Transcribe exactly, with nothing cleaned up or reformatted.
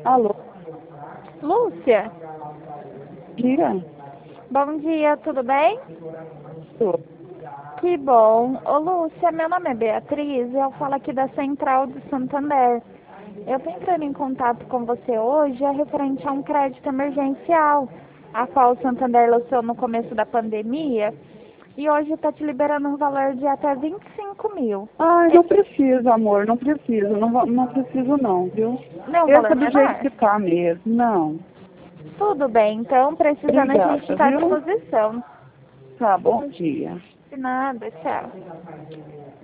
Alô, Lúcia, diga. bom dia, tudo bem? Tô. Que bom. Ô Lúcia, meu nome é Beatriz e eu falo aqui da Central do Santander. Eu tô entrando em contato com você hoje é referente a um crédito emergencial, a qual o Santander lançou no começo da pandemia e hoje está te liberando um valor de até vinte e cinco mil. Ai, É, não preciso, amor, não preciso, não, va- não preciso não, viu? não é um Esse valor é do jeito menor? que tá mesmo, não. Tudo bem, então precisando a gente Obrigada, está à viu? disposição. Tá, bom dia. De nada, tchau.